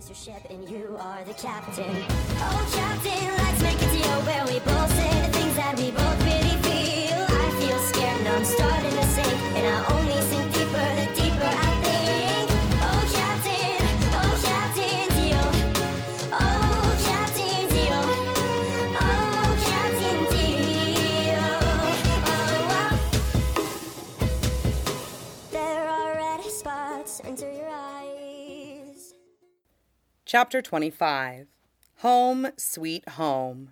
Here's your ship and you are the captain. Oh, captain, let's make a deal where we both say the things that we both really feel. I feel scared and I'm starting to sink, and I only sink deeper the deeper I think. Oh, captain, deal. Oh, captain, deal. Oh, captain, deal. There are red spots under your eyes. Chapter 25. Home, Sweet Home.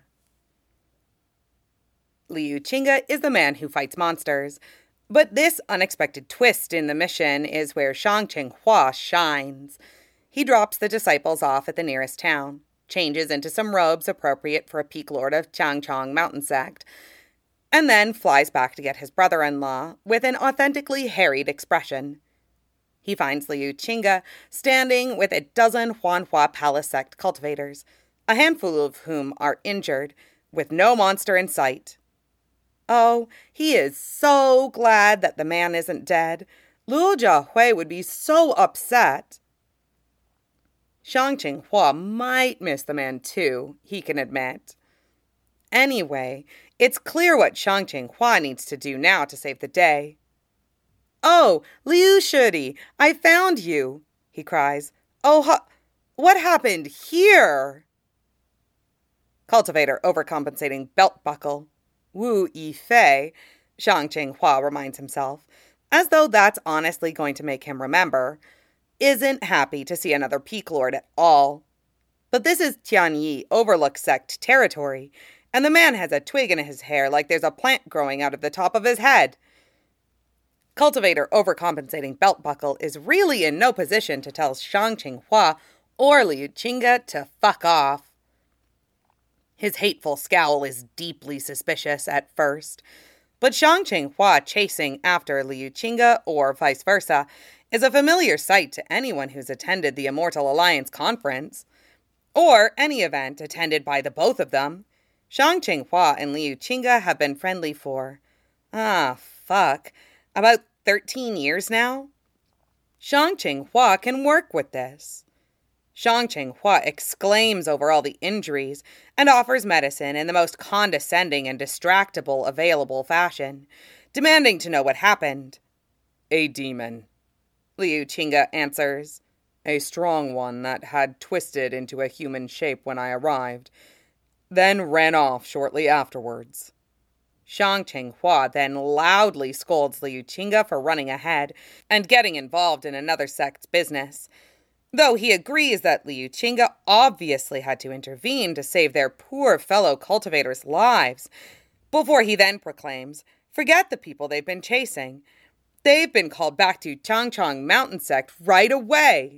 Liu Qingge is the man who fights monsters, but this unexpected twist in the mission is where Shang Qinghua shines. He drops the disciples off at the nearest town, changes into some robes appropriate for a peak lord of Changchong mountain sect, and then flies back to get his brother-in-law with an authentically harried expression. He finds Liu Qingge standing with a dozen Huanhua Palace sect cultivators, a handful of whom are injured, with no monster in sight. Oh, he is so glad that the man isn't dead. Luo Jiahui would be so upset. Shang Qinghua might miss the man too, he can admit. Anyway, it's clear what Shang Qinghua needs to do now to save the day. "Oh, Liu Shudi, I found you," he cries. "Oh, what happened here?" Cultivator overcompensating belt buckle. Wu Yifei, Shang Qinghua reminds himself, as though that's honestly going to make him remember, isn't happy to see another peak lord at all. But this is Tianyi Overlook sect territory, and the man has a twig in his hair like there's a plant growing out of the top of his head. Cultivator overcompensating belt buckle is really in no position to tell Shang Qinghua or Liu Qingge to fuck off. His hateful scowl is deeply suspicious at first, but Shang Qinghua chasing after Liu Qingge or vice versa is a familiar sight to anyone who's attended the Immortal Alliance conference, or any event attended by the both of them. Shang Qinghua and Liu Qingge have been friendly for, about 13 years now? Shang Qinghua can work with this. Shang Qinghua exclaims over all the injuries and offers medicine in the most condescending and distractible available fashion, demanding to know what happened. "A demon," Liu Qingge answers. "A strong one that had twisted into a human shape when I arrived, then ran off shortly afterwards." Shang Qinghua then loudly scolds Liu Qingge for running ahead and getting involved in another sect's business, though he agrees that Liu Qingge obviously had to intervene to save their poor fellow cultivators' lives, before he then proclaims, forget the people they've been chasing. They've been called back to Changchong mountain sect right away.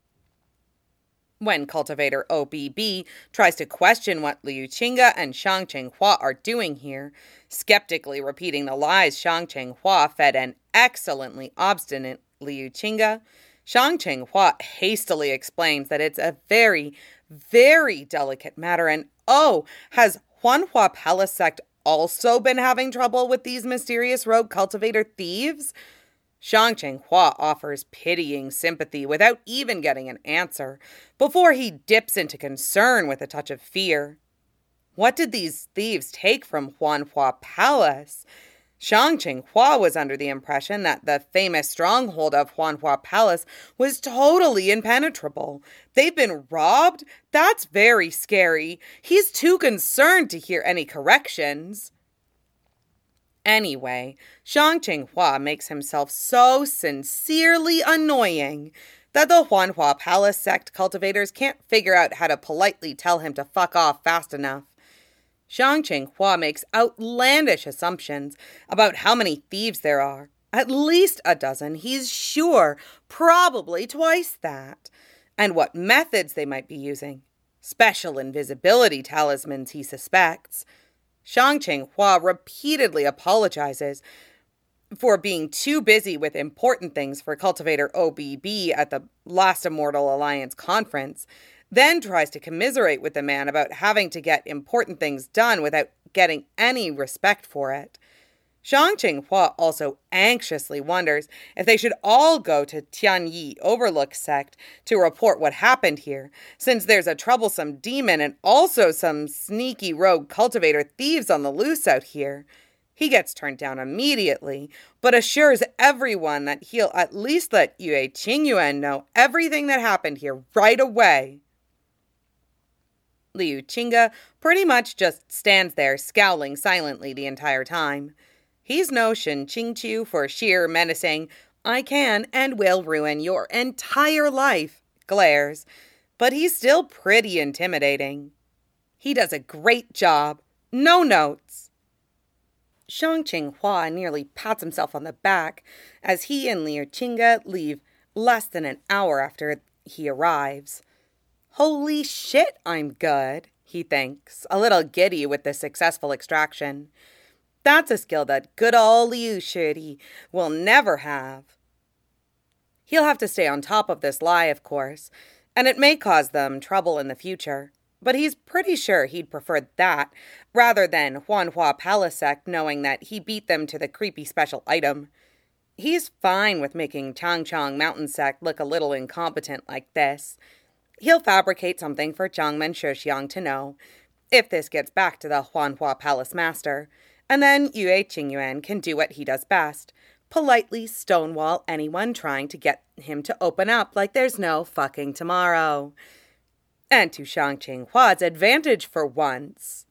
When cultivator OBB tries to question what Liu Qingge and Shang Qinghua are doing here, skeptically repeating the lies Shang Qinghua fed an excellently obstinate Liu Qingge, Shang Qinghua hastily explains that it's a very, very delicate matter, and has Huanhua Palace sect also been having trouble with these mysterious rogue cultivator thieves? Shang Qinghua offers pitying sympathy without even getting an answer, before he dips into concern with a touch of fear. What did these thieves take from Huanhua Palace? Shang Qinghua was under the impression that the famous stronghold of Huanhua Palace was totally impenetrable. They've been robbed? That's very scary. He's too concerned to hear any corrections. Anyway, Shang Qinghua makes himself so sincerely annoying that the Huanhua Palace sect cultivators can't figure out how to politely tell him to fuck off fast enough. Shang Qinghua makes outlandish assumptions about how many thieves there are. At least a dozen, he's sure, probably twice that. And what methods they might be using. Special invisibility talismans, he suspects. Shang Qinghua repeatedly apologizes for being too busy with important things for cultivator OBB at the last Immortal Alliance conference, then tries to commiserate with the man about having to get important things done without getting any respect for it. Shang Qinghua also anxiously wonders if they should all go to Tianyi Overlook sect to report what happened here, since there's a troublesome demon and also some sneaky rogue cultivator thieves on the loose out here. He gets turned down immediately, but assures everyone that he'll at least let Yue Qingyuan know everything that happened here right away. Liu Qingge pretty much just stands there scowling silently the entire time. He's no Shen Qingqiu for sheer menacing, "I can and will ruin your entire life," glares, but he's still pretty intimidating. He does a great job. No notes. Shang Qinghua nearly pats himself on the back as he and Liu Qingge leave less than an hour after he arrives. Holy shit, I'm good, he thinks, a little giddy with the successful extraction. That's a skill that good old Liu Shidi will never have. He'll have to stay on top of this lie, of course, and it may cause them trouble in the future, but he's pretty sure he'd prefer that rather than Huanhua Palace Sect knowing that he beat them to the creepy special item. He's fine with making Changchong Mountain Sect look a little incompetent like this. He'll fabricate something for Jiangmen Shixiang to know, if this gets back to the Huanhua Palace Master, and then Yue Qingyuan can do what he does best, politely stonewall anyone trying to get him to open up like there's no fucking tomorrow. And to Shang Qinghua's advantage for once.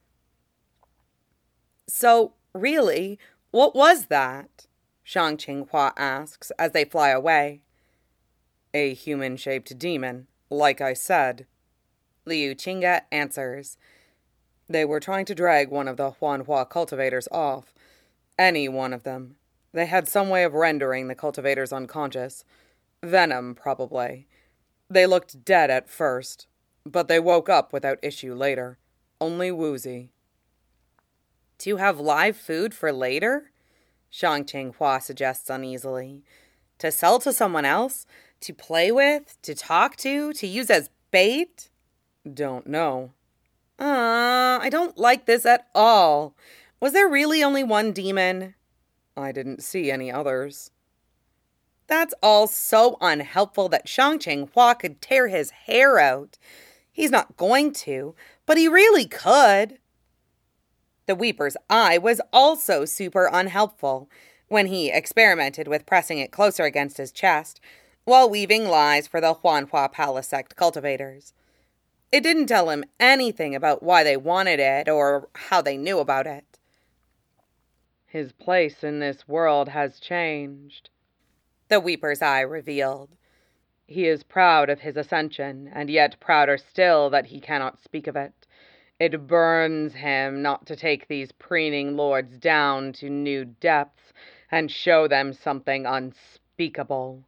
So, really, what was that? Shang Qinghua asks as they fly away. A human-shaped demon, like I said. Liu Qingge answers. They were trying to drag one of the Huanhua cultivators off. Any one of them. They had some way of rendering the cultivators unconscious. Venom, probably. They looked dead at first, but they woke up without issue later. Only woozy. To have live food for later? Shang Qinghua suggests uneasily. To sell to someone else? To play with? To talk to? To use as bait? Don't know. I don't like this at all. Was there really only one demon? I didn't see any others. That's all so unhelpful that Shang Qinghua could tear his hair out. He's not going to, but he really could. The Weeper's eye was also super unhelpful when he experimented with pressing it closer against his chest while weaving lies for the Huanhua Palace Sect cultivators. It didn't tell him anything about why they wanted it or how they knew about it. His place in this world has changed, the Weeper's eye revealed. He is proud of his ascension, and yet prouder still that he cannot speak of it. It burns him not to take these preening lords down to new depths and show them something unspeakable.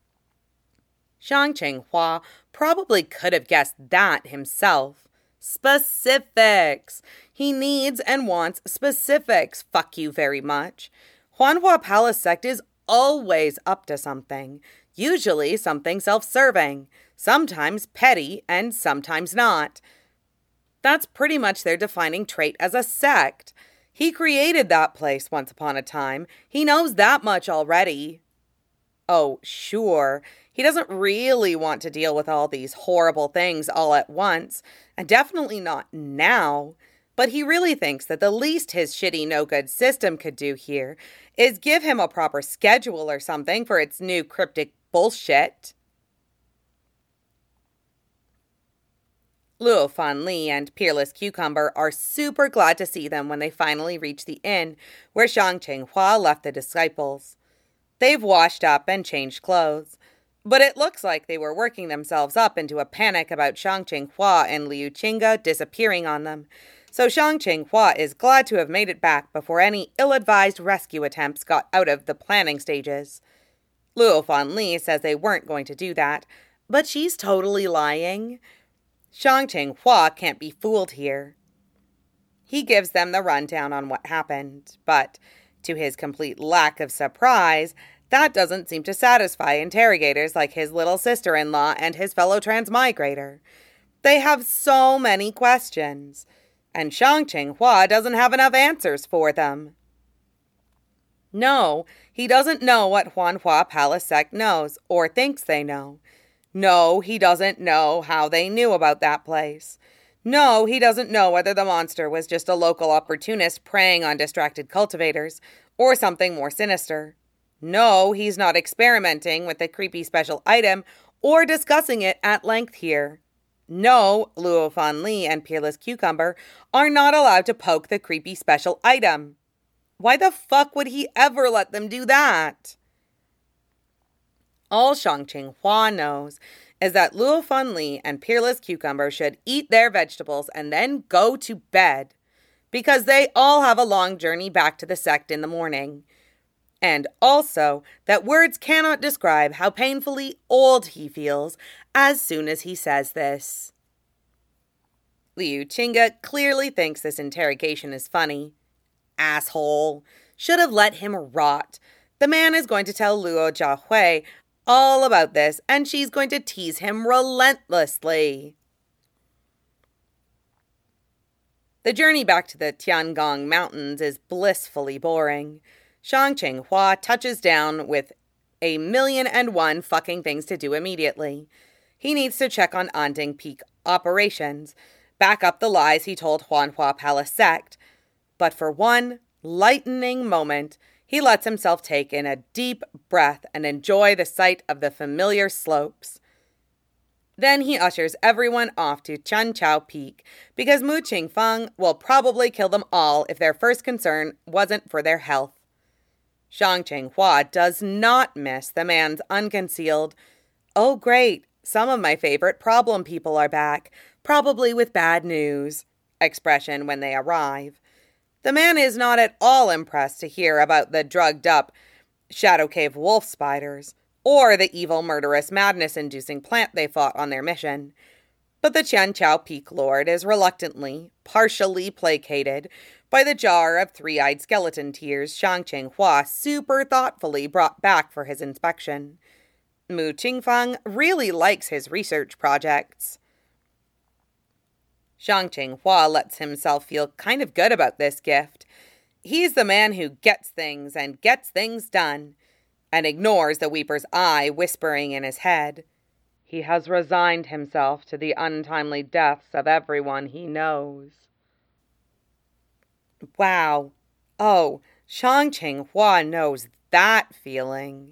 Shang Qinghua probably could have guessed that himself. Specifics. He needs and wants specifics. Fuck you very much. Huanhua Palace Sect is always up to something. Usually something self-serving. Sometimes petty and sometimes not. That's pretty much their defining trait as a sect. He created that place once upon a time. He knows that much already. Oh, sure. He doesn't really want to deal with all these horrible things all at once, and definitely not now. But he really thinks that the least his shitty no-good system could do here is give him a proper schedule or something for its new cryptic bullshit. Luo Fan Li and Peerless Cucumber are super glad to see them when they finally reach the inn where Shang Qinghua left the disciples. They've washed up and changed clothes, but it looks like they were working themselves up into a panic about Shang Qinghua and Liu Qingge disappearing on them, so Shang Qinghua is glad to have made it back before any ill-advised rescue attempts got out of the planning stages. Luo Fan Li says they weren't going to do that, but she's totally lying. Shang Qinghua can't be fooled here. He gives them the rundown on what happened, but to his complete lack of surprise, that doesn't seem to satisfy interrogators like his little sister-in-law and his fellow transmigrator. They have so many questions, and Shang Qinghua doesn't have enough answers for them. No, he doesn't know what Huanhua Palace sect knows, or thinks they know. No, he doesn't know how they knew about that place. No, he doesn't know whether the monster was just a local opportunist preying on distracted cultivators, or something more sinister. No, he's not experimenting with the creepy special item or discussing it at length here. No, Luo Fan Li and Peerless Cucumber are not allowed to poke the creepy special item. Why the fuck would he ever let them do that? All Shang Hua knows is that Luo Fan Li and Peerless Cucumber should eat their vegetables and then go to bed, because they all have a long journey back to the sect in the morning. And also that words cannot describe how painfully old he feels as soon as he says this. Liu Qingge clearly thinks this interrogation is funny. Asshole. Should have let him rot. The man is going to tell Luo Jiahui all about this, and she's going to tease him relentlessly. The journey back to the Tiangong Mountains is blissfully boring. Shang Hua touches down with 1,000,001 fucking things to do immediately. He needs to check on Anding Peak operations, back up the lies he told Huanhua Palace sect. But for one lightening moment, he lets himself take in a deep breath and enjoy the sight of the familiar slopes. Then he ushers everyone off to Chanchao Peak, because Mu Qingfang will probably kill them all if their first concern wasn't for their health. Shang Hua does not miss the man's unconcealed, "Oh great, some of my favorite problem people are back, probably with bad news," expression when they arrive. The man is not at all impressed to hear about the drugged-up Shadow Cave wolf spiders, or the evil, murderous, madness-inducing plant they fought on their mission. But the Chanchao Peak Lord is reluctantly, partially placated by the jar of three-eyed skeleton tears Shang Hua super thoughtfully brought back for his inspection. Mu Qingfang really likes his research projects. Shang Hua lets himself feel kind of good about this gift. He's the man who gets things and gets things done, and ignores the Weeper's eye whispering in his head. He has resigned himself to the untimely deaths of everyone he knows. Wow. Oh, Shang Hua knows that feeling.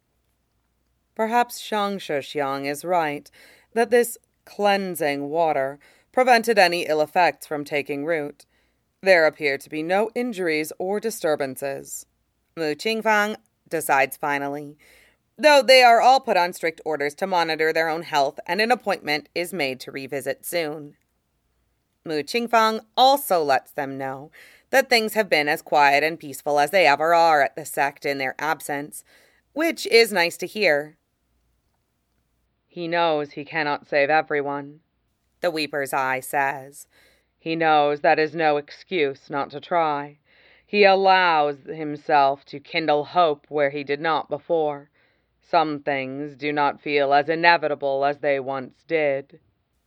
Perhaps Shang Shixiang is right, that this cleansing water prevented any ill effects from taking root. There appear to be no injuries or disturbances. Mu Qingfang decides finally, though they are all put on strict orders to monitor their own health, and an appointment is made to revisit soon. Mu Qingfang also lets them know that things have been as quiet and peaceful as they ever are at the sect in their absence, which is nice to hear. He knows he cannot save everyone, the Weeper's eye says. He knows that is no excuse not to try. He allows himself to kindle hope where he did not before. Some things do not feel as inevitable as they once did.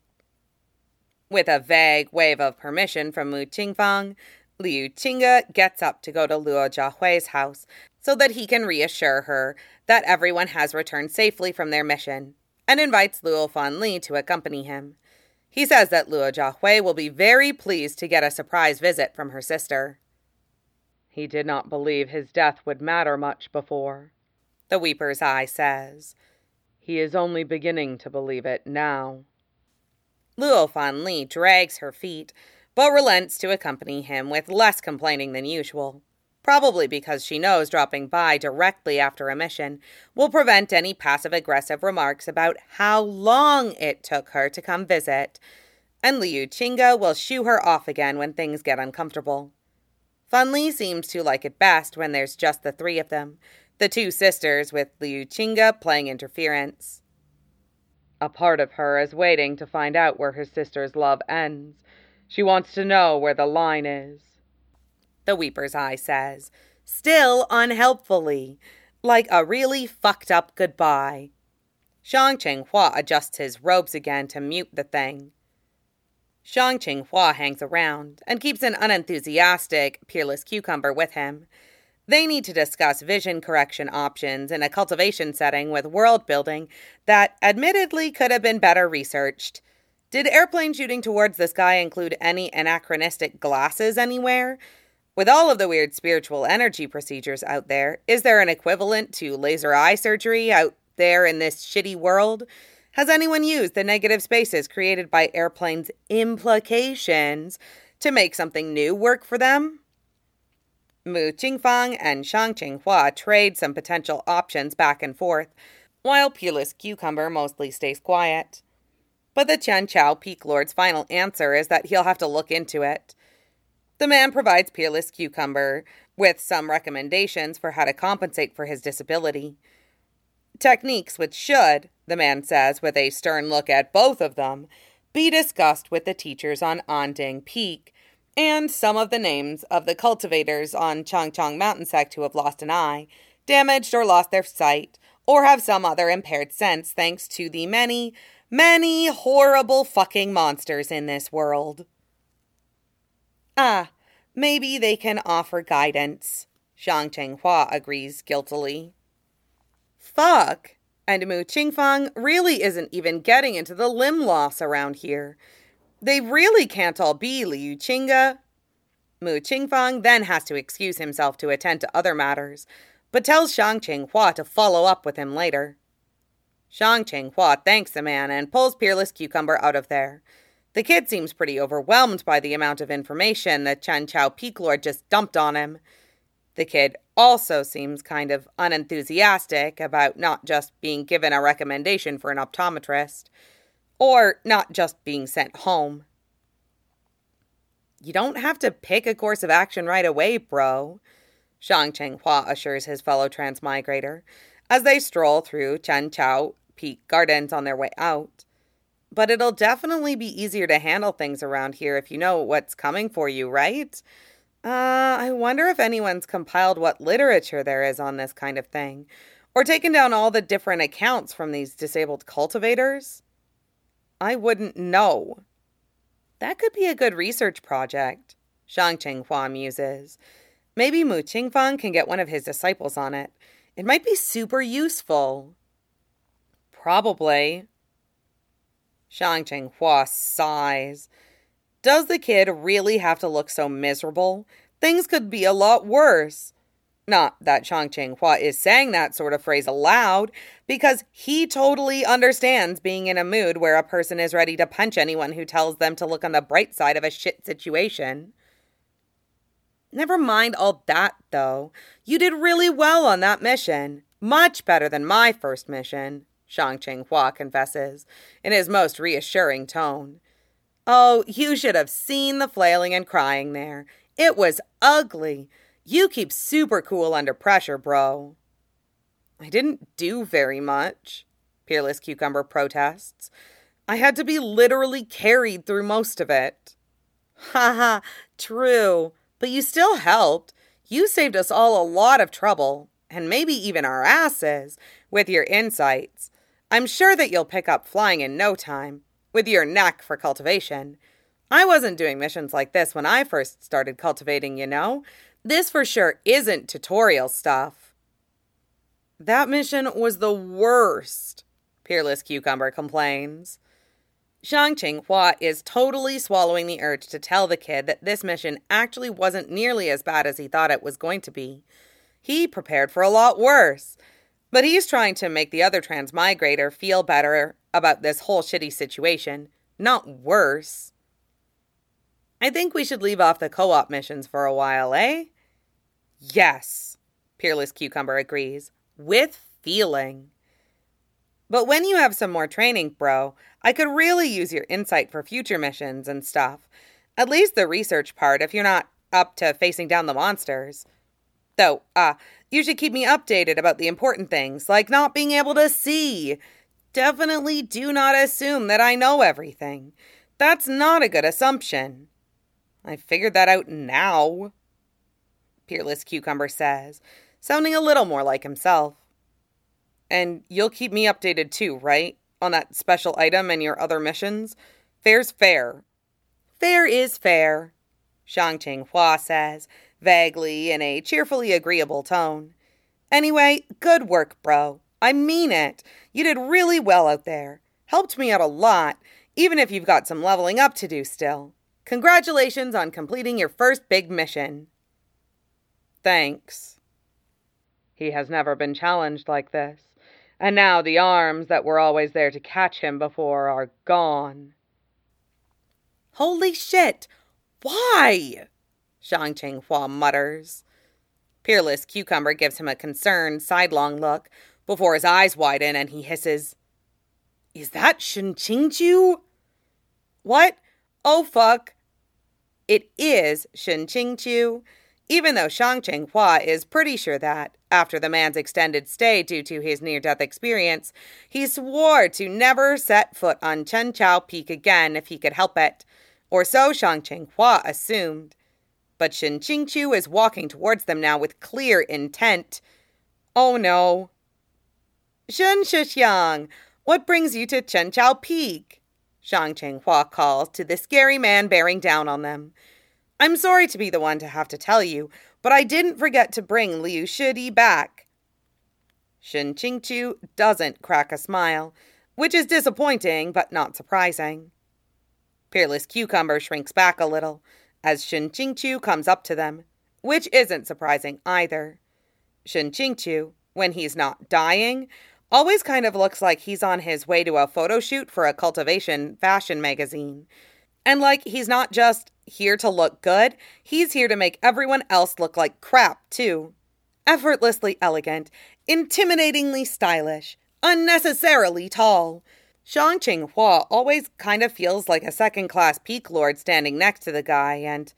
With a vague wave of permission from Mu Qingfang, Liu Qingge gets up to go to Luo Jiahui's house so that he can reassure her that everyone has returned safely from their mission, and invites Luo Fan Li to accompany him. He says that Luo Jiahui will be very pleased to get a surprise visit from her sister. He did not believe his death would matter much before, the Weeper's eye says. He is only beginning to believe it now. Luo Fan Li drags her feet, but relents to accompany him with less complaining than usual, probably because she knows dropping by directly after a mission will prevent any passive-aggressive remarks about how long it took her to come visit, and Liu Qingge will shoo her off again when things get uncomfortable. Fan Li seems to like it best when there's just the three of them, the two sisters with Liu Qingge playing interference. A part of her is waiting to find out where her sister's love ends. She wants to know where the line is, the Weeper's eye says, still unhelpfully, like a really fucked up goodbye. Shang Hua adjusts his robes again to mute the thing. Shang Hua hangs around and keeps an unenthusiastic Peerless Cucumber with him. They need to discuss vision correction options in a cultivation setting with world building that admittedly could have been better researched. Did airplane shooting towards the sky include any anachronistic glasses anywhere? With all of the weird spiritual energy procedures out there, is there an equivalent to laser eye surgery out there in this shitty world? Has anyone used the negative spaces created by airplanes' implications to make something new work for them? Mu Qingfang and Shang Qinghua trade some potential options back and forth, while Peerless Cucumber mostly stays quiet. But the Chen Chao Peak Lord's final answer is that he'll have to look into it. The man provides Peerless Cucumber with some recommendations for how to compensate for his disability. Techniques which should, the man says with a stern look at both of them, be discussed with the teachers on Anding Peak, and some of the names of the cultivators on Changchang Mountain Sect who have lost an eye, damaged or lost their sight, or have some other impaired sense thanks to the many, many horrible fucking monsters in this world. Maybe they can offer guidance, Shang Qinghua agrees guiltily. Fuck, and Mu Qingfang really isn't even getting into the limb loss around here. They really can't all be Liu Qingge. Mu Qingfang then has to excuse himself to attend to other matters, but tells Shang Qinghua to follow up with him later. Shang Qinghua thanks the man and pulls Peerless Cucumber out of there. The kid seems pretty overwhelmed by the amount of information that Chen Chao Peak Lord just dumped on him. The kid also seems kind of unenthusiastic about not just being given a recommendation for an optometrist, or not just being sent home. You don't have to pick a course of action right away, bro, Shang Qinghua assures his fellow transmigrator as they stroll through Chen Chao Peak Gardens on their way out. But it'll definitely be easier to handle things around here if you know what's coming for you, right? I wonder if anyone's compiled what literature there is on this kind of thing, or taken down all the different accounts from these disabled cultivators. I wouldn't know. That could be a good research project, Shang Qinghua muses. Maybe Mu Qingfang can get one of his disciples on it. It might be super useful. Probably. Shang Qinghua sighs. Does the kid really have to look so miserable? Things could be a lot worse. Not that Shang Qinghua is saying that sort of phrase aloud, because he totally understands being in a mood where a person is ready to punch anyone who tells them to look on the bright side of a shit situation. Never mind all that, though. You did really well on that mission. Much better than my first mission, Shang Qinghua confesses, in his most reassuring tone. Oh, you should have seen the flailing and crying there. It was ugly. You keep super cool under pressure, bro. I didn't do very much, Peerless Cucumber protests. I had to be literally carried through most of it. Haha, true. But you still helped. You saved us all a lot of trouble, and maybe even our asses, with your insights. I'm sure that you'll pick up flying in no time, with your knack for cultivation. I wasn't doing missions like this when I first started cultivating, you know. This for sure isn't tutorial stuff. That mission was the worst, Peerless Cucumber complains. Shang Qinghua is totally swallowing the urge to tell the kid that this mission actually wasn't nearly as bad as he thought it was going to be. He prepared for a lot worse, but he's trying to make the other transmigrator feel better about this whole shitty situation, not worse. I think we should leave off the co-op missions for a while, eh? Yes, Peerless Cucumber agrees, with feeling. But when you have some more training, bro, I could really use your insight for future missions and stuff. At least the research part if you're not up to facing down the monsters. Though, you should keep me updated about the important things, like not being able to see. Definitely do not assume that I know everything. That's not a good assumption. I figured that out now, Peerless Cucumber says, sounding a little more like himself. And you'll keep me updated too, right? On that special item and your other missions? Fair's fair. Fair is fair, Shang Qinghua says, vaguely in a cheerfully agreeable tone. Anyway, good work, bro. I mean it. You did really well out there. Helped me out a lot, even if you've got some leveling up to do still. Congratulations on completing your first big mission. Thanks. He has never been challenged like this, and now the arms that were always there to catch him before are gone. Holy shit! Why? Zhang Qinghua mutters. Peerless Cucumber gives him a concerned, sidelong look before his eyes widen and he hisses, Is that Shen Qingqiu? What? Oh, fuck. It is Shen Qingqiu, even though Zhang Qinghua is pretty sure that, after the man's extended stay due to his near-death experience, he swore to never set foot on Chenqiao Peak again if he could help it, or so Zhang Qinghua assumed. But Shen Qingqiu is walking towards them now with clear intent. Oh no. Shen Shixiang, what brings you to Chenqiao Peak? Zhang Qinghua calls to the scary man bearing down on them. I'm sorry to be the one to have to tell you, but I didn't forget to bring Liu Shidi back. Shen Qingqiu doesn't crack a smile, which is disappointing but not surprising. Peerless Cucumber shrinks back a little as Shen Qingqiu comes up to them, which isn't surprising either. Shen Qingqiu, when he's not dying, always kind of looks like he's on his way to a photo shoot for a cultivation fashion magazine. And like he's not just here to look good, he's here to make everyone else look like crap, too. Effortlessly elegant, intimidatingly stylish, unnecessarily tall. Zhang Qinghua always kind of feels like a second-class peak lord standing next to the guy, and,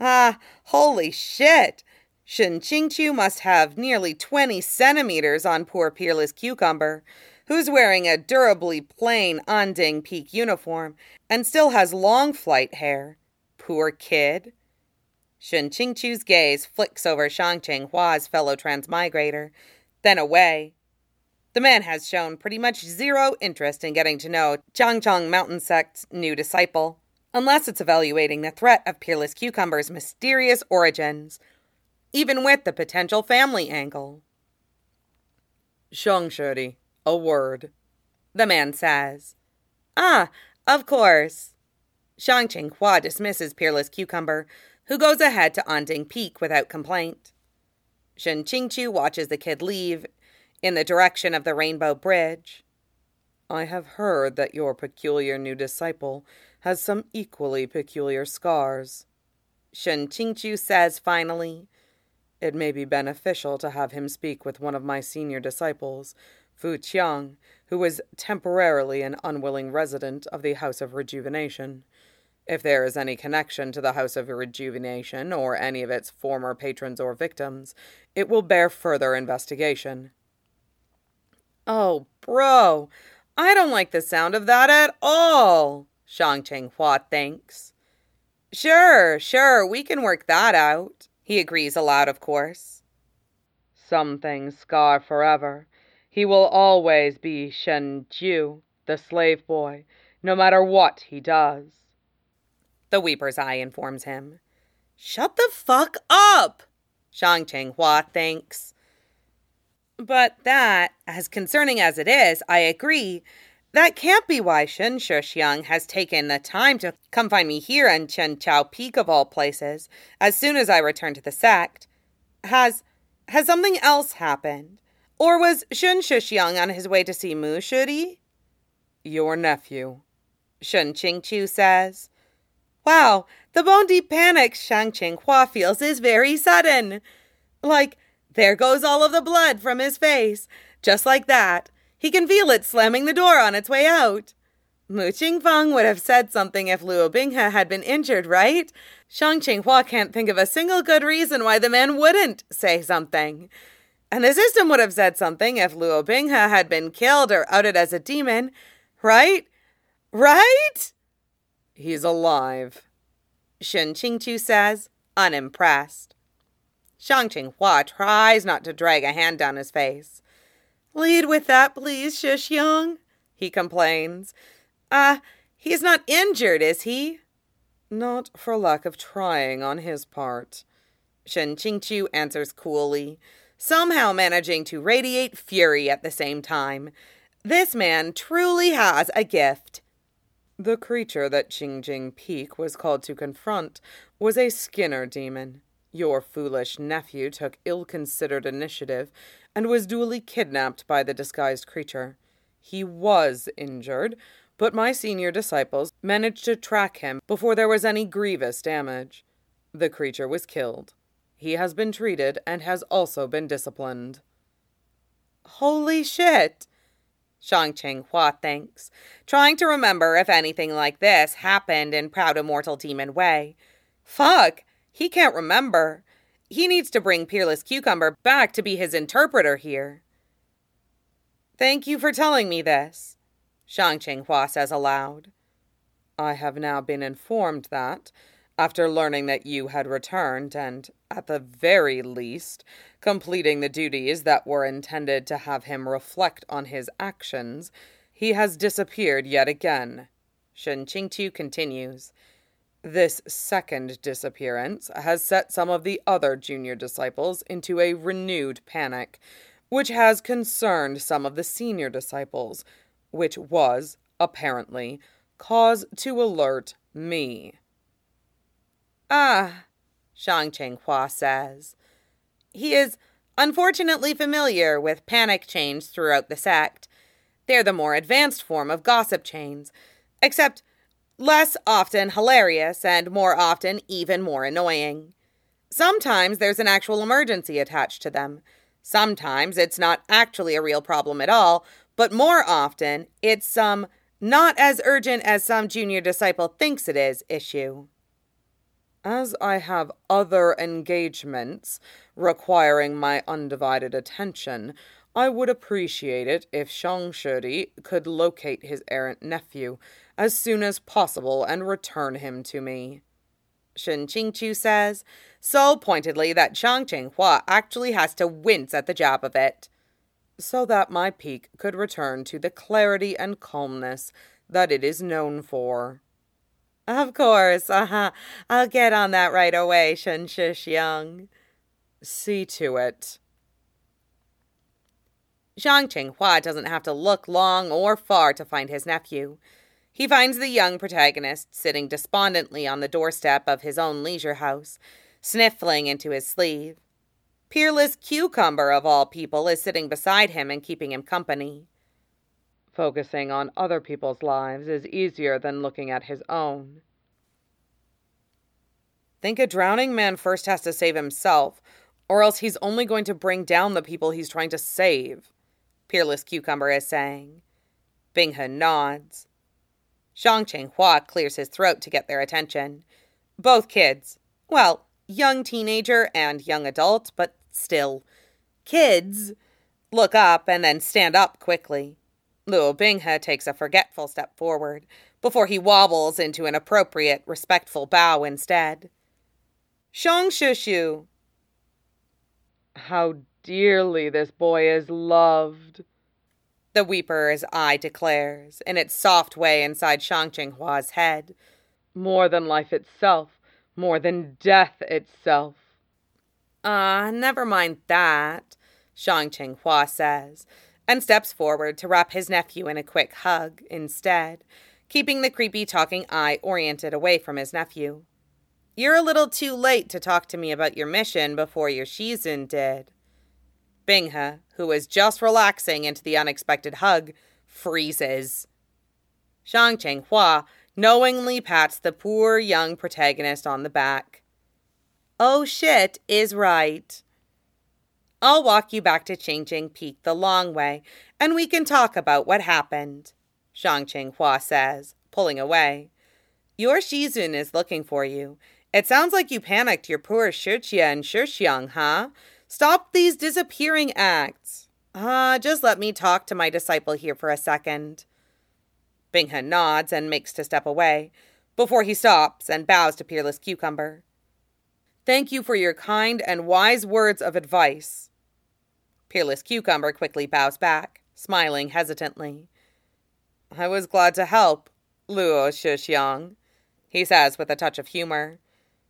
holy shit! Shen Qingqiu must have nearly 20 centimeters on poor Peerless Cucumber, who's wearing a durably plain Anding Peak uniform and still has long flight hair. Poor kid. Shen Qingqiu's gaze flicks over Zhang Qinghua's fellow transmigrator, then away. The man has shown pretty much zero interest in getting to know Changcheng Mountain Sect's new disciple, unless it's evaluating the threat of Peerless Cucumber's mysterious origins, even with the potential family angle. Zhang Shidi, a word, the man says. Ah, of course. Zhang Qinghua dismisses Peerless Cucumber, who goes ahead to Anding Peak without complaint. Shen Qingqiu watches the kid leave in the direction of the Rainbow Bridge. I have heard that your peculiar new disciple has some equally peculiar scars. Shen Qingqiu says finally, It may be beneficial to have him speak with one of my senior disciples, Fu Qiang, who is temporarily an unwilling resident of the House of Rejuvenation. If there is any connection to the House of Rejuvenation or any of its former patrons or victims, it will bear further investigation. Oh, bro, I don't like the sound of that at all, Zhang Qinghua thinks. Sure, we can work that out, he agrees aloud, of course. Some things scar forever. He will always be Shen Jiu, the slave boy, no matter what he does. The Weeper's Eye informs him. Shut the fuck up, Zhang Qinghua thinks. But that, as concerning as it is, I agree, that can't be why Shen Shixiang has taken the time to come find me here in Chenqiao Peak of all places, as soon as I return to the sect. Has something else happened? Or was Shen Shixiang on his way to see Mu Shidi? Your nephew, Shen Qingqiu says. Wow, the bone-deep panic Zhang Qinghua feels is very sudden. Like, there goes all of the blood from his face. Just like that. He can feel it slamming the door on its way out. Mu Qingfeng would have said something if Luo Binghe had been injured, right? Zhang Qinghua can't think of a single good reason why the man wouldn't say something. And the system would have said something if Luo Binghe had been killed or outed as a demon, right? Right? He's alive, Shen Qingqiu says, unimpressed. Zhang Qinghua tries not to drag a hand down his face. Lead with that, please, Shixiang, he complains. He's not injured, is he? Not for lack of trying on his part. Shen Qingqiu answers coolly, somehow managing to radiate fury at the same time. This man truly has a gift. The creature that Qingjing Peak was called to confront was a Skinner demon. Your foolish nephew took ill-considered initiative and was duly kidnapped by the disguised creature. He was injured, but my senior disciples managed to track him before there was any grievous damage. The creature was killed. He has been treated and has also been disciplined. Holy shit! Shang Qinghua thinks, trying to remember if anything like this happened in Proud Immortal Demon Way. Fuck! He can't remember. He needs to bring Peerless Cucumber back to be his interpreter here. Thank you for telling me this, Shang Qinghua says aloud. I have now been informed that, after learning that you had returned and, at the very least, completing the duties that were intended to have him reflect on his actions, he has disappeared yet again. Shen Qingqiu continues. This second disappearance has set some of the other junior disciples into a renewed panic, which has concerned some of the senior disciples, which was, apparently, cause to alert me. Ah, Shang Qinghua says. He is unfortunately familiar with panic chains throughout the sect. They're the more advanced form of gossip chains, except less often hilarious and more often even more annoying. Sometimes there's an actual emergency attached to them. Sometimes it's not actually a real problem at all, but more often it's some not as urgent as some junior disciple thinks it is issue. As I have other engagements requiring my undivided attention, I would appreciate it if Shang Shudi could locate his errant nephew as soon as possible and return him to me. Shen Qingqiu says, so pointedly that Shang Qinghua actually has to wince at the jab of it, so that my peak could return to the clarity and calmness that it is known for. Of course, I'll get on that right away, Shen Shixiang. See to it. Shang Qinghua doesn't have to look long or far to find his nephew. He finds the young protagonist sitting despondently on the doorstep of his own leisure house, sniffling into his sleeve. Peerless Cucumber, of all people, is sitting beside him and keeping him company. Focusing on other people's lives is easier than looking at his own. Think a drowning man first has to save himself, or else he's only going to bring down the people he's trying to save, Peerless Cucumber is saying. Binghe nods. Shang Qinghua clears his throat to get their attention. Both kids. Well, young teenager and young adult, but still. Kids look up and then stand up quickly. Luo Binghe takes a forgetful step forward, before he wobbles into an appropriate, respectful bow instead. Shang Shishu. How dearly this boy is loved, the Weeper's eye declares, in its soft way inside Shang Qinghua's head. More than life itself, more than death itself. Never mind that, Shang Qinghua says, and steps forward to wrap his nephew in a quick hug instead, keeping the creepy talking eye oriented away from his nephew. You're a little too late to talk to me about your mission before your Shizun did. Binghe, who was just relaxing into the unexpected hug, freezes. Shang Qinghua knowingly pats the poor young protagonist on the back. Oh shit is right. I'll walk you back to Qingjing Peak the long way, and we can talk about what happened, Shang Qinghua says, pulling away. Your Shizun is looking for you. It sounds like you panicked your poor Shixia and Shixiang, huh? Stop these disappearing acts. Just let me talk to my disciple here for a second. Binghe nods and makes to step away, before he stops and bows to Peerless Cucumber. Thank you for your kind and wise words of advice. Peerless Cucumber quickly bows back, smiling hesitantly. I was glad to help, Luo Shixiang, he says with a touch of humor.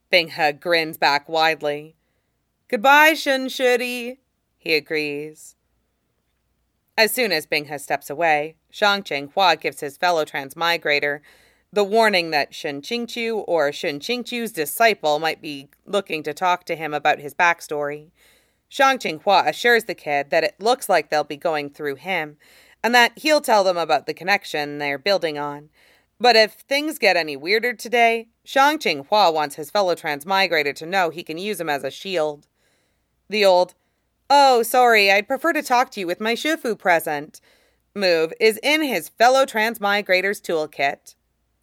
Binghe grins back widely. Goodbye, Shunshudi, he agrees. As soon as Binghe steps away, Shang Qinghua gives his fellow transmigrator the warning that Shun Qingqiu or Shun Qingqiu's disciple might be looking to talk to him about his backstory. Shang Qinghua assures the kid that it looks like they'll be going through him, and that he'll tell them about the connection they're building on. But if things get any weirder today, Shang Qinghua wants his fellow transmigrator to know he can use him as a shield. The old, "Oh, sorry, I'd prefer to talk to you with my Shifu present" move is in his fellow transmigrator's toolkit.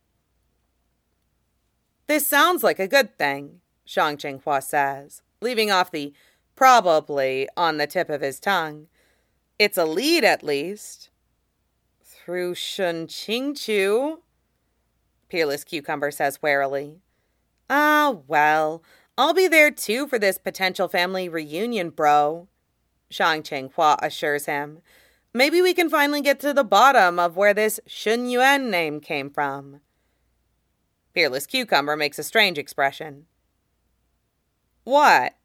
This sounds like a good thing, Shang Qinghua says, leaving off the probably on the tip of his tongue. It's a lead, at least. Through Shun Qingqiu? Peerless Cucumber says warily. Ah, well, I'll be there too for this potential family reunion, bro, Shang Qinghua assures him. Maybe we can finally get to the bottom of where this Shun Yuan name came from. Peerless Cucumber makes a strange expression. What?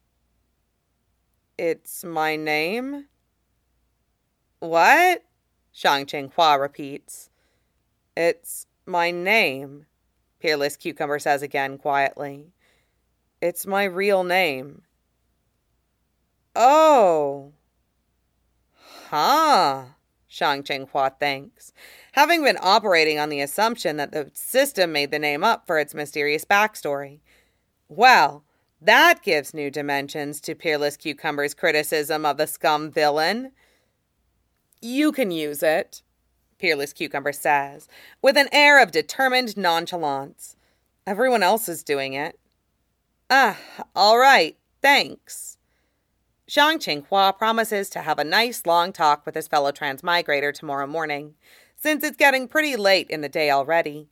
It's my name? What? Shang Qinghua repeats. It's my name, Peerless Cucumber says again quietly. It's my real name. Oh. Huh, Shang Qinghua thinks, having been operating on the assumption that the system made the name up for its mysterious backstory. Well, that gives new dimensions to Peerless Cucumber's criticism of the scum villain. You can use it, Peerless Cucumber says, with an air of determined nonchalance. Everyone else is doing it. Ah, all right, thanks. Shang Qinghua promises to have a nice long talk with his fellow transmigrator tomorrow morning, since it's getting pretty late in the day already.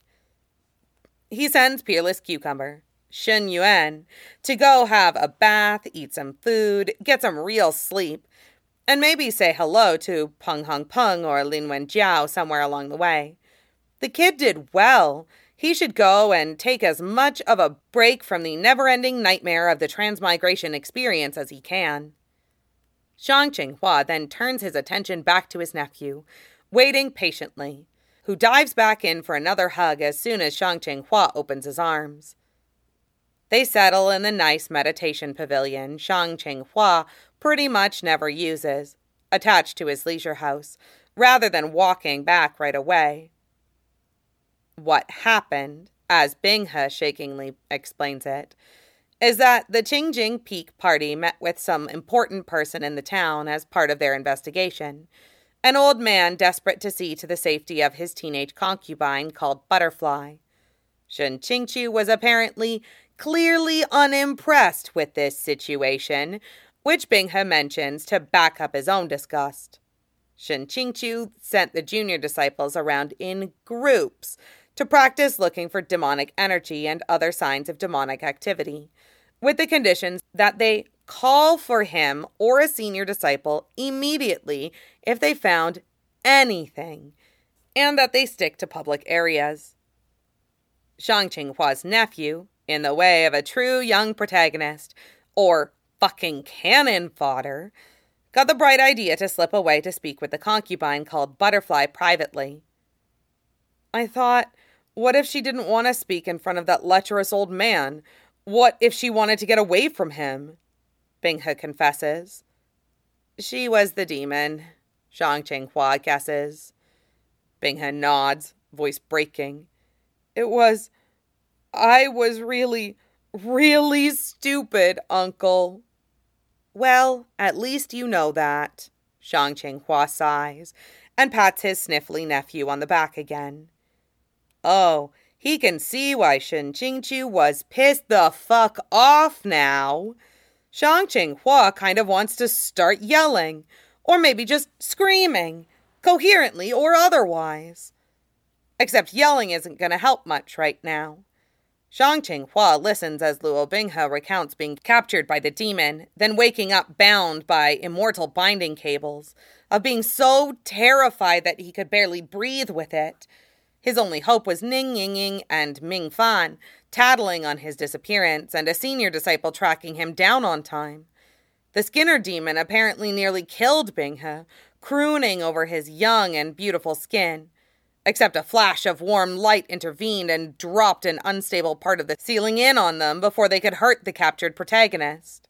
He sends Peerless Cucumber, Shun Yuan, to go have a bath, eat some food, get some real sleep, and maybe say hello to Peng Hong Peng or Lin Wen Jiao somewhere along the way. The kid did well. He should go and take as much of a break from the never-ending nightmare of the transmigration experience as he can. Shang Qinghua then turns his attention back to his nephew, waiting patiently, who dives back in for another hug as soon as Shang Qinghua opens his arms. They settle in the nice meditation pavilion Shang Qinghua pretty much never uses, attached to his leisure house, rather than walking back right away. What happened, as Binghe shakingly explains it, is that the Qingjing Peak party met with some important person in the town as part of their investigation, an old man desperate to see to the safety of his teenage concubine called Butterfly. Shun Qingqiu was apparently clearly unimpressed with this situation, which Binghe mentions to back up his own disgust. Shun Qingqiu sent the junior disciples around in groups to practice looking for demonic energy and other signs of demonic activity, with the conditions that they call for him or a senior disciple immediately if they found anything, and that they stick to public areas. Shang Qinghua's nephew, in the way of a true young protagonist, or fucking cannon fodder, got the bright idea to slip away to speak with the concubine called Butterfly privately. I thought, what if she didn't want to speak in front of that lecherous old man? What if she wanted to get away from him? Binghe confesses. She was the demon, Shang Qinghua guesses. Binghe nods, voice breaking. I was really, really stupid, Uncle. Well, at least you know that, Shang Qinghua sighs, and pats his sniffly nephew on the back again. Oh, he can see why Shun Qingqiu was pissed the fuck off now. Shang Qinghua kind of wants to start yelling, or maybe just screaming, coherently or otherwise. Except yelling isn't going to help much right now. Shang Qinghua listens as Luo Binghe recounts being captured by the demon, then waking up bound by immortal binding cables, of being so terrified that he could barely breathe with it. His only hope was Ning Ying and Ming Fan tattling on his disappearance and a senior disciple tracking him down on time. The Skinner demon apparently nearly killed Binghe, crooning over his young and beautiful skin. Except a flash of warm light intervened and dropped an unstable part of the ceiling in on them before they could hurt the captured protagonist.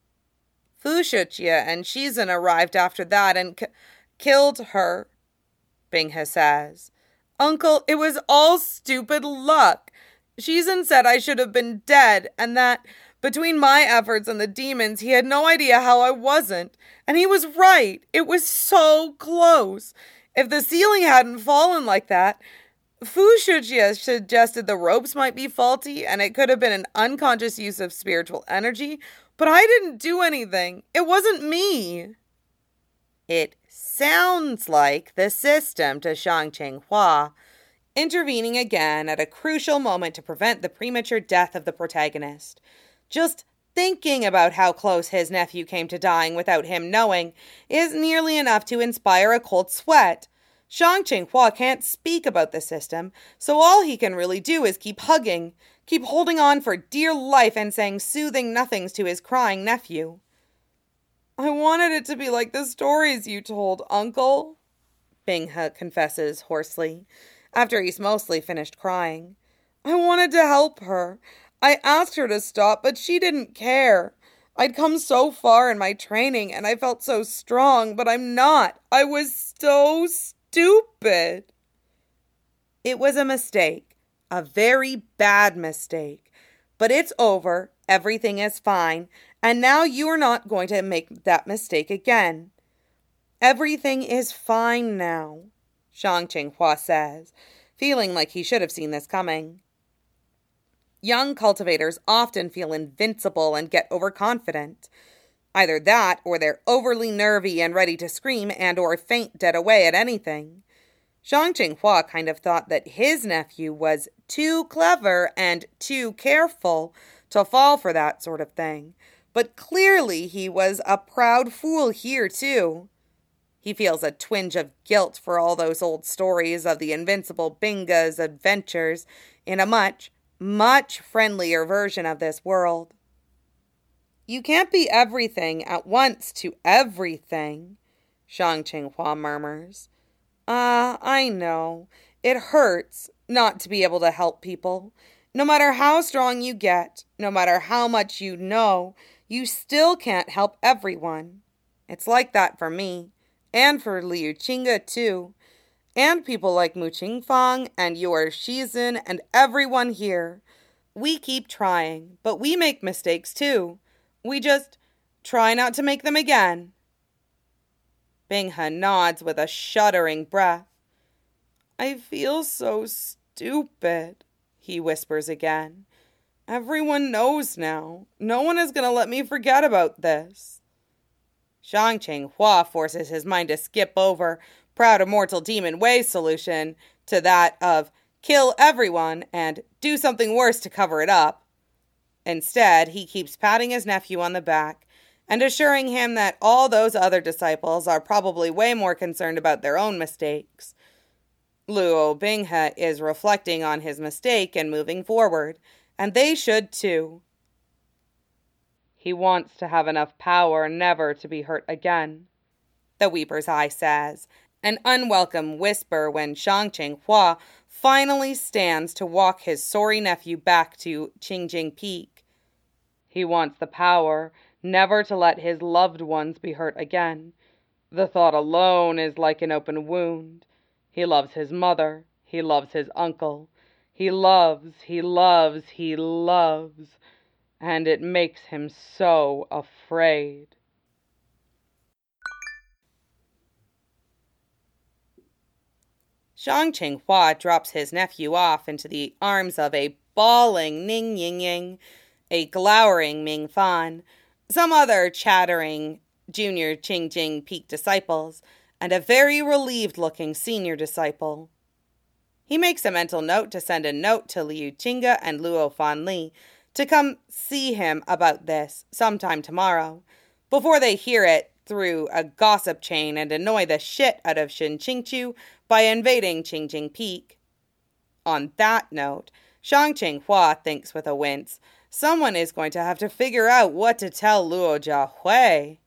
Fu Shijie and Shizun arrived after that and killed her, Binghe says. Uncle, it was all stupid luck. Shizun said I should have been dead and that between my efforts and the demons, he had no idea how I wasn't. And he was right. It was so close. If the ceiling hadn't fallen like that, Fu Shijie suggested the ropes might be faulty and it could have been an unconscious use of spiritual energy, but I didn't do anything. It wasn't me. It sounds like the system to Shang Qinghua, intervening again at a crucial moment to prevent the premature death of the protagonist. Just thinking about how close his nephew came to dying without him knowing is nearly enough to inspire a cold sweat. Shang Qinghua can't speak about the system, so all he can really do is keep hugging, keep holding on for dear life and saying soothing nothings to his crying nephew. I wanted it to be like the stories you told, Uncle, Binghe confesses hoarsely, after he's mostly finished crying. I wanted to help her. I asked her to stop, but she didn't care. I'd come so far in my training, and I felt so strong, but I'm not. I was so stupid. It was a mistake, a very bad mistake. But it's over, everything is fine, and now you are not going to make that mistake again. Everything is fine now, Shang Qinghua says, feeling like he should have seen this coming. Young cultivators often feel invincible and get overconfident. Either that, or they're overly nervy and ready to scream and or faint dead away at anything. Shang Qinghua kind of thought that his nephew was too clever and too careful to fall for that sort of thing. But clearly he was a proud fool here, too. He feels a twinge of guilt for all those old stories of the invincible Binghe's adventures in a much friendlier version of this world. You can't be everything at once to everything, Shang Qinghua murmurs. I know. It hurts not to be able to help people. No matter how strong you get, no matter how much you know, you still can't help everyone. It's like that for me, and for Liu Qingge too. And people like Mu Qingfang and your Shizun and everyone here. We keep trying, but we make mistakes too. We just try not to make them again. Binghe nods with a shuddering breath. I feel so stupid, he whispers again. Everyone knows now. No one is going to let me forget about this. Shang Qinghua forces his mind to skip over Proud Immortal Demon Wei's solution to that of kill everyone and do something worse to cover it up. Instead, he keeps patting his nephew on the back and assuring him that all those other disciples are probably way more concerned about their own mistakes. Luo Binghe is reflecting on his mistake and moving forward, and they should too. He wants to have enough power never to be hurt again, the Weeper's Eye says, an unwelcome whisper when Shang Qinghua finally stands to walk his sorry nephew back to Qingjing Peak. He wants the power never to let his loved ones be hurt again. The thought alone is like an open wound. He loves his mother. He loves his uncle. He loves, and it makes him so afraid. Shang Qinghua drops his nephew off into the arms of a bawling Ning Ying, a glowering Ming Fan, some other chattering junior Qingjing Peak disciples, and a very relieved-looking senior disciple. He makes a mental note to send a note to Liu Qingge and Luo Fanli to come see him about this sometime tomorrow, before they hear it through a gossip chain and annoy the shit out of Shin Qingqiu by invading Qingjing Peak. On that note, Shang Qinghua thinks with a wince, someone is going to have to figure out what to tell Luo Jiahui.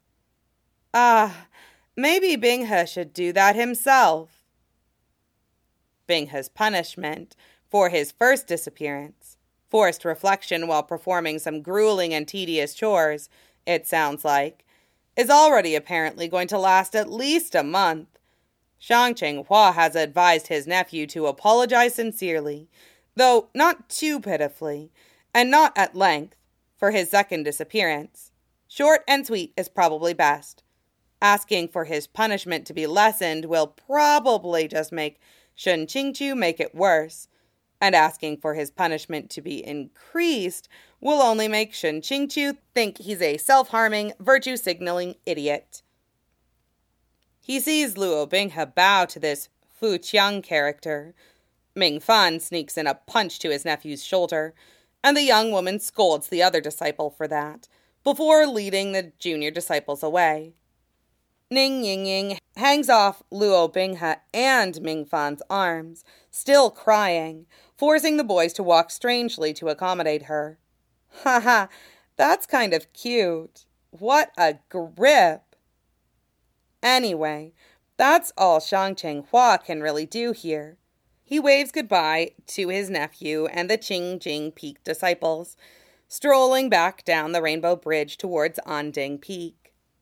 Maybe Binghe should do that himself. Binghe's punishment for his first disappearance, forced reflection while performing some grueling and tedious chores, it sounds like, is already apparently going to last at least a month. Shang Qinghua has advised his nephew to apologize sincerely, though not too pitifully, and not at length, for his second disappearance. Short and sweet is probably best. Asking for his punishment to be lessened will probably just make Shen Qingqiu make it worse, and asking for his punishment to be increased will only make Shen Qingqiu think he's a self-harming, virtue-signaling idiot. He sees Luo Binghe bow to this Fu Qiang character. Ming Fan sneaks in a punch to his nephew's shoulder, and the young woman scolds the other disciple for that, before leading the junior disciples away. Ning Yingying hangs off Luo Binghe and Ming Fan's arms, still crying, forcing the boys to walk strangely to accommodate her. Haha, that's kind of cute. What a grip. Anyway, that's all Shang Qinghua can really do here. He waves goodbye to his nephew and the Qingjing Peak disciples, strolling back down the Rainbow Bridge towards Anding Peak.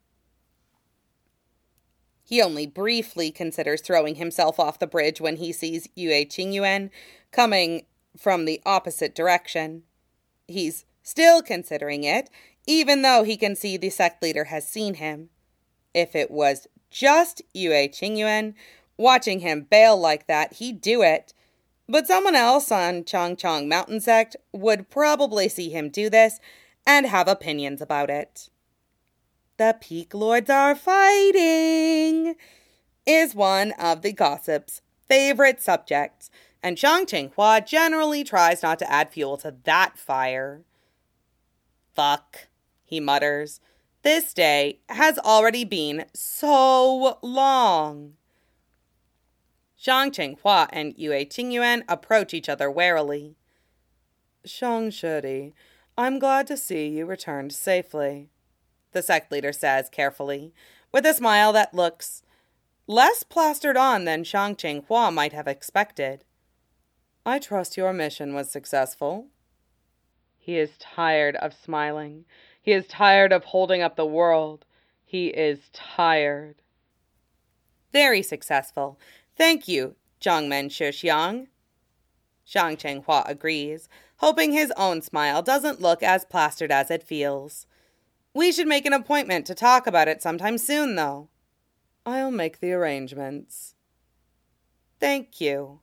He only briefly considers throwing himself off the bridge when he sees Yue Qingyuan coming from the opposite direction. He's still considering it, even though he can see the sect leader has seen him. If it was just Yue Qingyuan, watching him bail like that, he'd do it. But someone else on Changchong Mountain Sect would probably see him do this and have opinions about it. The Peak Lords are fighting is one of the gossip's favorite subjects, and Shang Qinghua generally tries not to add fuel to that fire. Fuck, he mutters. This day has already been so long. Shang Qinghua and Yue Qingyuan approach each other warily. Shang Shidi, I'm glad to see you returned safely, the sect leader says carefully, with a smile that looks less plastered on than Shang Qinghua might have expected. I trust your mission was successful. He is tired of smiling. He is tired of holding up the world. He is tired. Very successful. Thank you, Zhangmen Shixiang. Shang Qinghua agrees, hoping his own smile doesn't look as plastered as it feels. We should make an appointment to talk about it sometime soon, though. I'll make the arrangements. Thank you.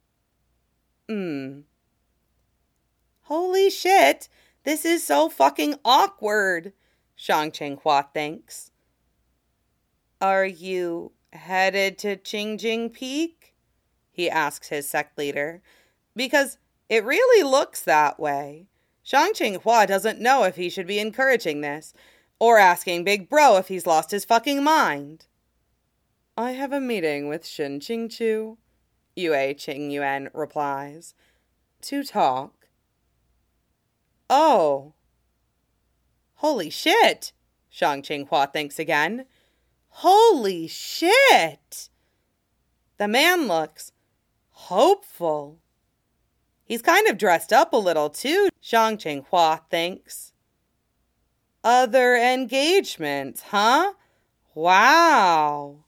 Holy shit, this is so fucking awkward, Shang Qinghua thinks. Are you headed to Qingjing Peak? He asks his sect leader, because it really looks that way. Shang Qinghua doesn't know if he should be encouraging this, or asking Big Bro if he's lost his fucking mind. I have a meeting with Shen Qingqiu, Yue Qingyuan replies, to talk. Oh. Holy shit, Shang Qinghua thinks again. Holy shit! The man looks hopeful. He's kind of dressed up a little too, Shang Qinghua thinks. Other engagements, huh? Wow.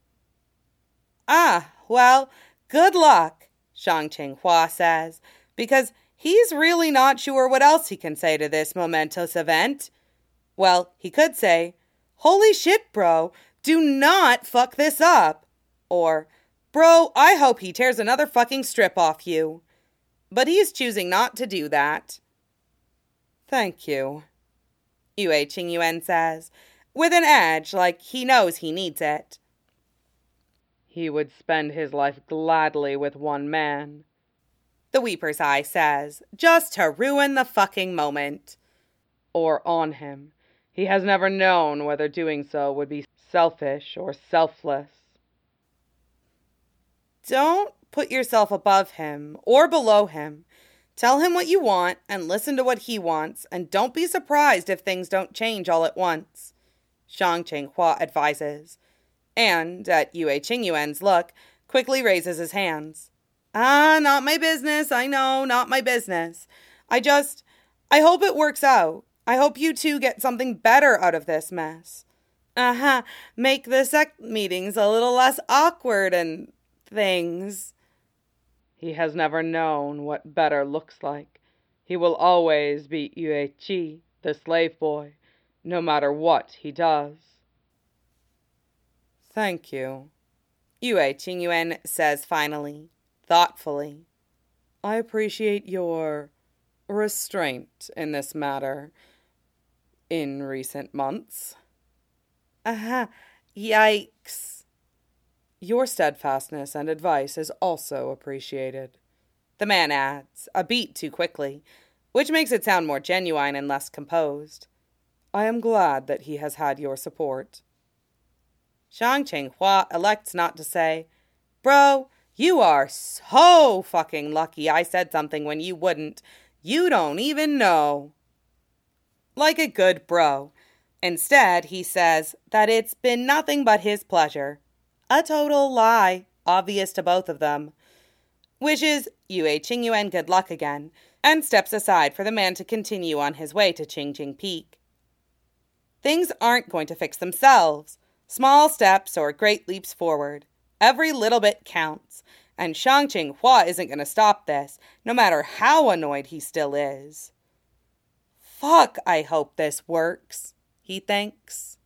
Well, good luck, Shang Qinghua says, because he's really not sure what else he can say to this momentous event. Well, he could say, holy shit, bro, do not fuck this up. Or, bro, I hope he tears another fucking strip off you. But he's choosing not to do that. Thank you, Yue Qingyuan says, with an edge like he knows he needs it. He would spend his life gladly with one man, the Weeper's Eye says, just to ruin the fucking moment. Or on him. He has never known whether doing so would be selfish or selfless. Don't put yourself above him or below him. Tell him what you want and listen to what he wants, and don't be surprised if things don't change all at once, Shang Qinghua advises, and, at Yue Qingyuan's look, quickly raises his hands. Not my business, I know, not my business. I hope it works out. I hope you two get something better out of this mess. Make the sect meetings a little less awkward and things. He has never known what better looks like. He will always be Yue Qi, the slave boy, no matter what he does. Thank you, Yue Qingyuan says finally, thoughtfully. I appreciate your restraint in this matter in recent months. Yikes. Your steadfastness and advice is also appreciated, the man adds, a beat too quickly, which makes it sound more genuine and less composed. I am glad that he has had your support. Shang Qinghua elects not to say, Bro, you are so fucking lucky I said something when you wouldn't. You don't even know. Like a good bro. Instead, he says that it's been nothing but his pleasure. A total lie, obvious to both of them. Wishes Yue Qingyuan good luck again, and steps aside for the man to continue on his way to Qingjing Peak. Things aren't going to fix themselves. Small steps or great leaps forward. Every little bit counts, and Shang Qinghua isn't going to stop this, no matter how annoyed he still is. Fuck, I hope this works, he thinks.